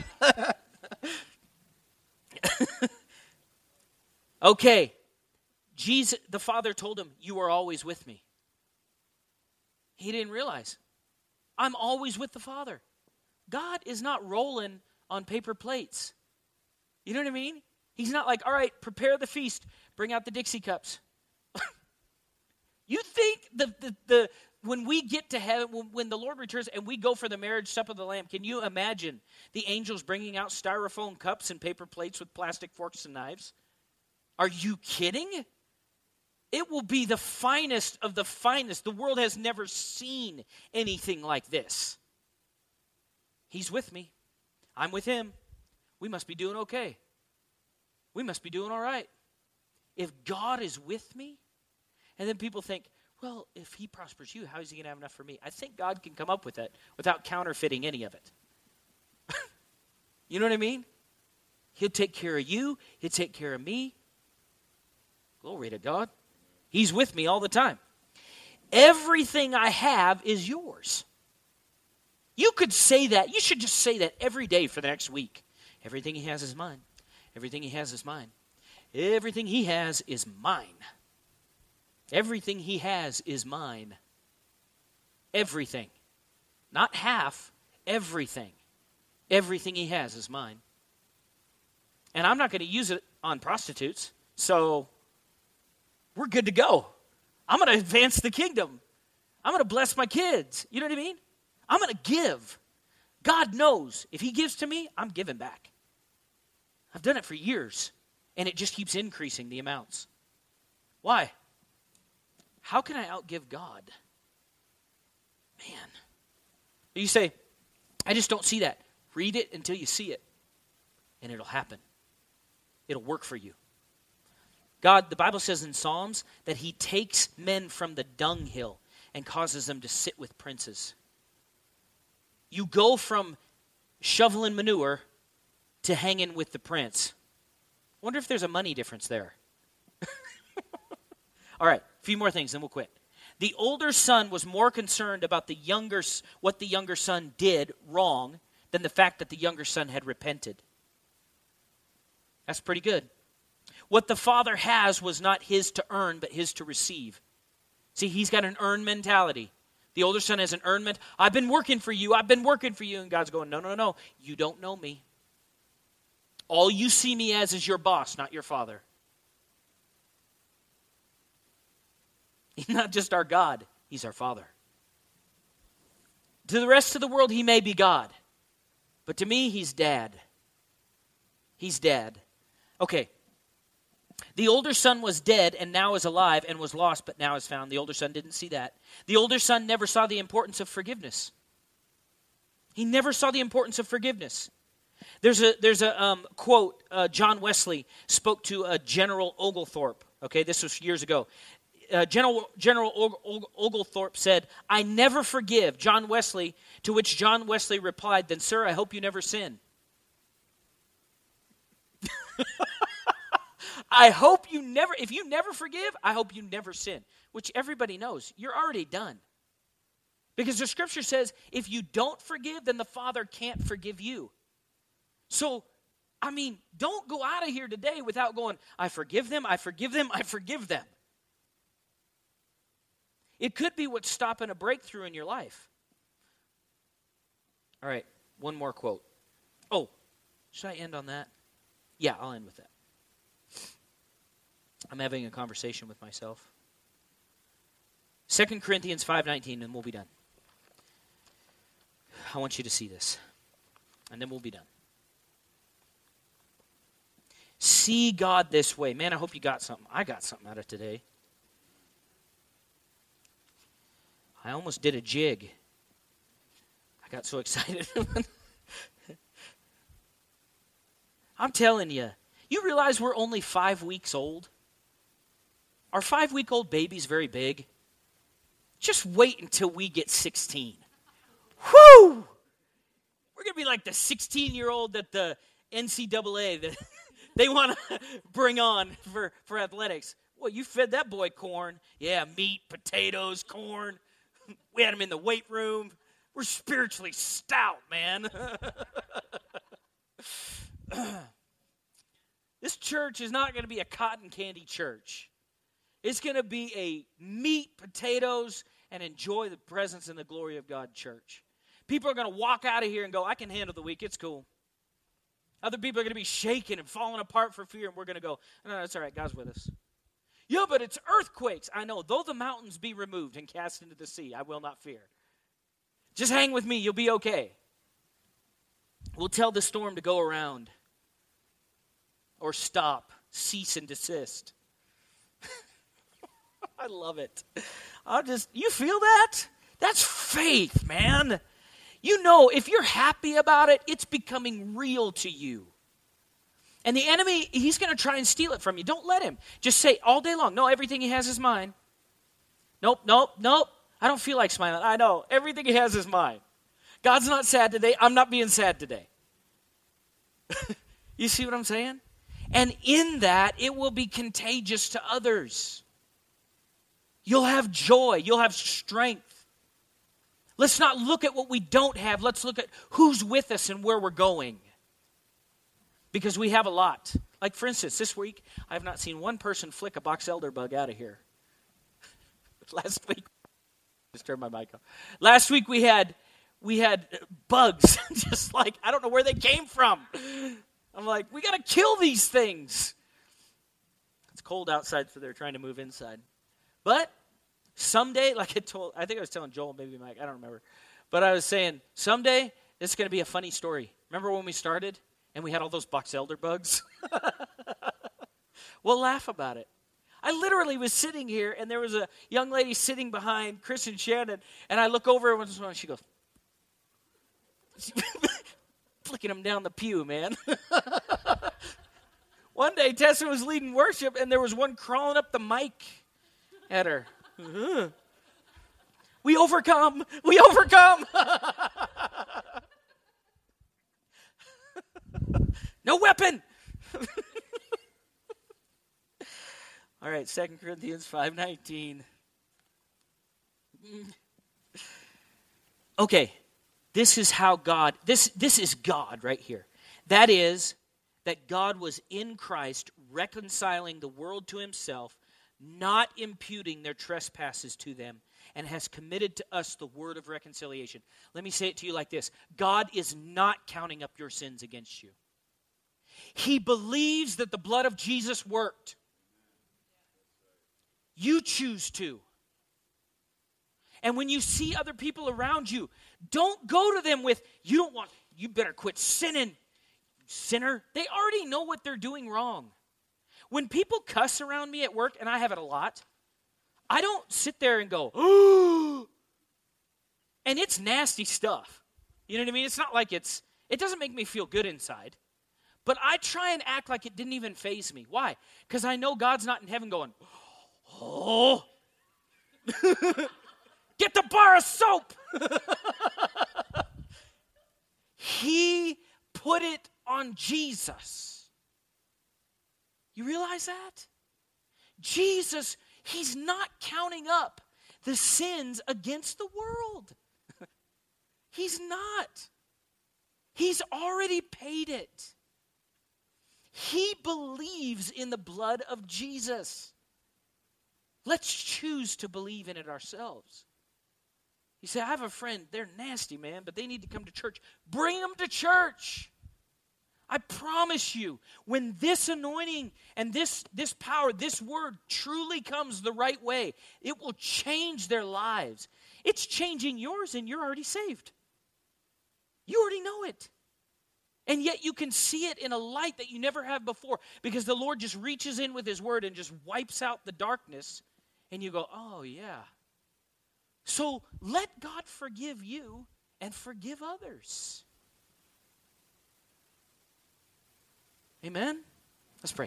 Okay, Jesus, the Father told him, you are always with me. He didn't realize. I'm always with the Father. God is not rolling on paper plates. You know what I mean? He's not like, all right, prepare the feast. Bring out the Dixie cups. You think the, the, the when we get to heaven, when, when the Lord returns and we go for the marriage supper of the Lamb, can you imagine the angels bringing out styrofoam cups and paper plates with plastic forks and knives? Are you kidding? It will be the finest of the finest. The world has never seen anything like this. He's with me. I'm with him. We must be doing okay. We must be doing all right. If God is with me, and then people think, well, if he prospers you, how is he going to have enough for me? I think God can come up with that without counterfeiting any of it. You know what I mean? He'll take care of you. He'll take care of me. Glory to God. He's with me all the time. Everything I have is yours. You could say that. You should just say that every day for the next week. Everything he has is mine. Everything he has is mine. Everything he has is mine. Everything he has is mine. Everything. Not half. Everything. Everything he has is mine. And I'm not going to use it on prostitutes. So we're good to go. I'm going to advance the kingdom. I'm going to bless my kids. You know what I mean? I'm going to give. God knows if he gives to me, I'm giving back. I've done it for years, and it just keeps increasing the amounts. Why? How can I outgive God? Man. You say, I just don't see that. Read it until you see it, and it'll happen. It'll work for you. God, the Bible says in Psalms that he takes men from the dunghill and causes them to sit with princes. You go from shoveling manure to hanging with the prince. Wonder if there's a money difference there. All right, a few more things, then we'll quit. The older son was more concerned about the younger, what the younger son did wrong than the fact that the younger son had repented. That's pretty good. What the Father has was not his to earn, but his to receive. See, he's got an earn mentality. The older son has an earn mentality. I've been working for you. I've been working for you. And God's going, no, no, no. You don't know me. All you see me as is your boss, not your father. He's not just our God. He's our Father. To the rest of the world, he may be God. But to me, he's dad. He's dad. Okay. The older son was dead and now is alive, and was lost but now is found. The older son didn't see that. The older son never saw the importance of forgiveness. He never saw the importance of forgiveness. There's a there's a um, quote. Uh, John Wesley spoke to uh, General Oglethorpe. Okay, this was years ago. Uh, General General Og- Og- Oglethorpe said, "I never forgive John Wesley." To which John Wesley replied, "Then, sir, I hope you never sin." I hope you never, if you never forgive, I hope you never sin. Which everybody knows, you're already done. Because the scripture says, if you don't forgive, then the Father can't forgive you. So, I mean, don't go out of here today without going, I forgive them, I forgive them, I forgive them. It could be what's stopping a breakthrough in your life. All right, one more quote. Oh, should I end on that? Yeah, I'll end with that. I'm having a conversation with myself. Second Corinthians five nineteen, and we'll be done. I want you to see this, and then we'll be done. See God this way. Man, I hope you got something. I got something out of today. I almost did a jig. I got so excited. I'm telling you, you realize we're only five weeks old? Are five-week-old babies very big? Just wait until we get sixteen. Whew! We're going to be like the sixteen-year-old that the N C double A that they want to bring on for, for athletics. Well, you fed that boy corn. Yeah, meat, potatoes, corn. We had him in the weight room. We're spiritually stout, man. This church is not going to be a cotton candy church. It's going to be a meat, potatoes, and enjoy the presence and the glory of God church. People are going to walk out of here and go, I can handle the week, it's cool. Other people are going to be shaking and falling apart for fear, and we're going to go, no, no, it's all right, God's with us. Yeah, but it's earthquakes. I know, though the mountains be removed and cast into the sea, I will not fear. Just hang with me, you'll be okay. We'll tell the storm to go around or stop, cease and desist. I love it. I'll just, you feel that? That's faith, man. You know, if you're happy about it, it's becoming real to you. And the enemy, he's going to try and steal it from you. Don't let him. Just say all day long, no, everything he has is mine. Nope, nope, nope. I don't feel like smiling. I know, everything he has is mine. God's not sad today. I'm not being sad today. You see what I'm saying? And in that, it will be contagious to others. You'll have joy. You'll have strength. Let's not look at what we don't have. Let's look at who's with us and where we're going. Because we have a lot. Like, for instance, this week, I have not seen one person flick a box elder bug out of here. Last week, just turned my mic off. Last week we had we had bugs, just like, I don't know where they came from. I'm like, we got to kill these things. It's cold outside, so they're trying to move inside. But someday, like I told, I think I was telling Joel, maybe Mike, I don't remember. But I was saying, someday, this is going to be a funny story. Remember when we started and we had all those box elder bugs? We'll laugh about it. I literally was sitting here, and there was a young lady sitting behind Chris and Shannon, and I look over and she goes, flicking them down the pew, man. One day, Tessa was leading worship, and there was one crawling up the mic at her. Uh-huh. We overcome. We overcome. No weapon. All right, Second Corinthians five nineteen. Okay, this is how God, this, this is God right here. That is, that God was in Christ reconciling the world to himself, not imputing their trespasses to them, and has committed to us the word of reconciliation. Let me say it to you like this. God is not counting up your sins against you. He believes that the blood of Jesus worked. You choose to. And when you see other people around you, don't go to them with, you don't want, you better quit sinning, sinner. They already know what they're doing wrong. When people cuss around me at work, and I have it a lot, I don't sit there and go, oh, and it's nasty stuff. You know what I mean? It's not like it's, it doesn't make me feel good inside. But I try and act like it didn't even faze me. Why? Because I know God's not in heaven going, oh, get the bar of soap. He put it on Jesus. You realize that? Jesus, he's not counting up the sins against the world. He's not. He's already paid it. He believes in the blood of Jesus. Let's choose to believe in it ourselves. You say, I have a friend, they're nasty, man, but they need to come to church. Bring them to church. I promise you, when this anointing and this, this power, this word truly comes the right way, it will change their lives. It's changing yours, and you're already saved. You already know it. And yet you can see it in a light that you never have before, because the Lord just reaches in with his word and just wipes out the darkness, and you go, oh yeah. So let God forgive you and forgive others. Amen? Let's pray.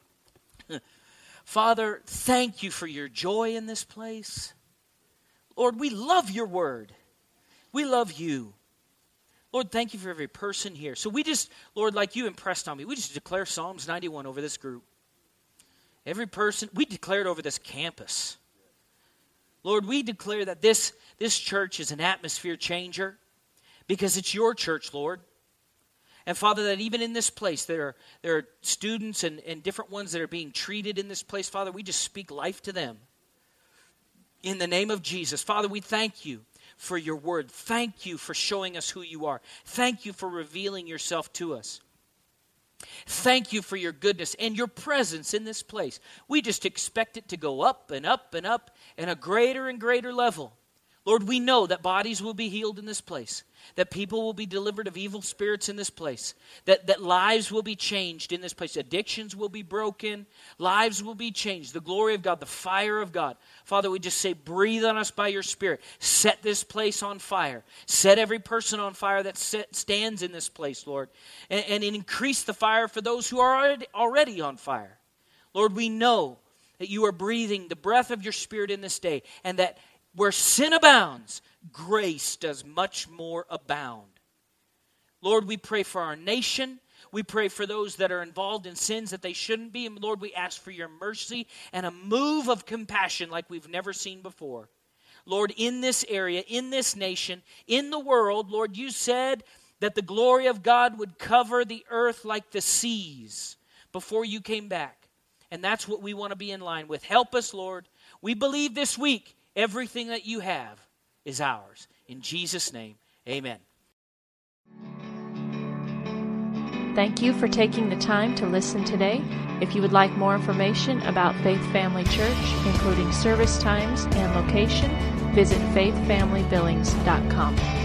Father, thank you for your joy in this place. Lord, we love your word. We love you. Lord, thank you for every person here. So we just, Lord, like you impressed on me, we just declare Psalms ninety-one over this group. Every person, we declare it over this campus. Lord, we declare that this, this church is an atmosphere changer because it's your church, Lord. And Father, that even in this place, there are, there are students and, and different ones that are being treated in this place. Father, we just speak life to them. In the name of Jesus. Father, we thank you for your word. Thank you for showing us who you are. Thank you for revealing yourself to us. Thank you for your goodness and your presence in this place. We just expect it to go up and up and up and a greater and greater level. Lord, we know that bodies will be healed in this place, that people will be delivered of evil spirits in this place, that, that lives will be changed in this place, addictions will be broken, lives will be changed, the glory of God, the fire of God. Father, we just say, breathe on us by your Spirit. Set this place on fire. Set every person on fire that set, stands in this place, Lord, and, and increase the fire for those who are already, already on fire. Lord, we know that you are breathing the breath of your Spirit in this day, and that where sin abounds, grace does much more abound. Lord, we pray for our nation. We pray for those that are involved in sins that they shouldn't be. And Lord, we ask for your mercy and a move of compassion like we've never seen before. Lord, in this area, in this nation, in the world, Lord, you said that the glory of God would cover the earth like the seas before you came back. And that's what we want to be in line with. Help us, Lord. We believe this week everything that you have is ours. In Jesus' name, amen. Thank you for taking the time to listen today. If you would like more information about Faith Family Church, including service times and location, visit faith family billings dot com.